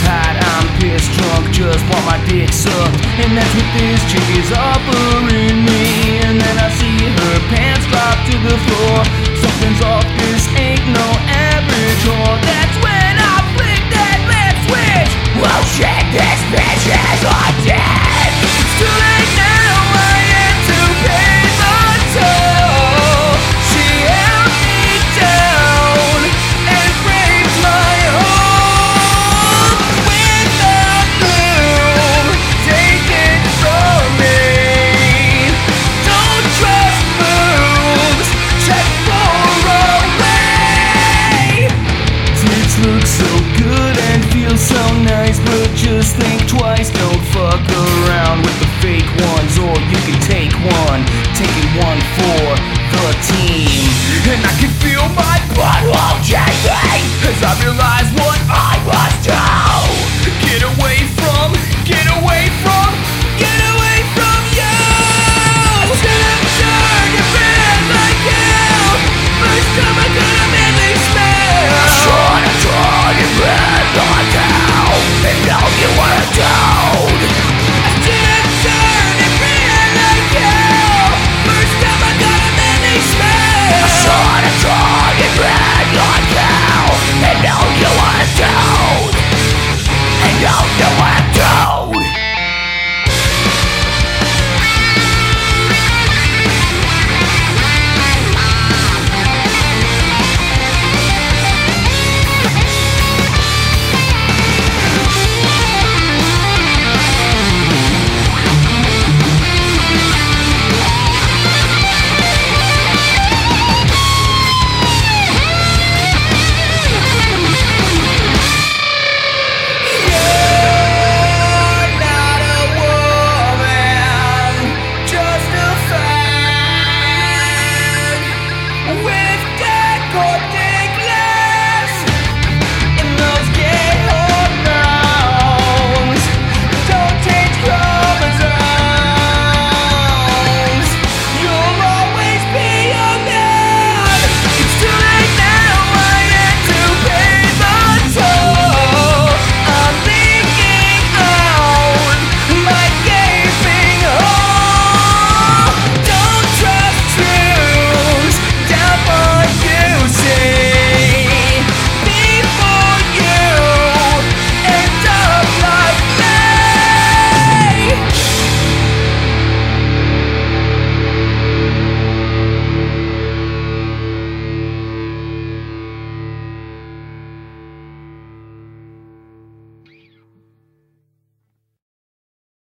hot, I'm pissed drunk, just want my dick sucked. And that's what this chick is offering me. And then I see her pants drop to the floor. Something's off, this ain't no average whore. That's when I flick that left switch. Oh shit, this bitch is all dead. It's too late now, I am to pay the toll. She held me down and raped my home. With the bloom taken from me. Don't trust moves, check for away. Tits look so good and feel so nice, but just think twice. Don't fuck around with the fake ones, or you can take one. Taking one for the team. And I can feel my butthole changing as I realize what I was doing.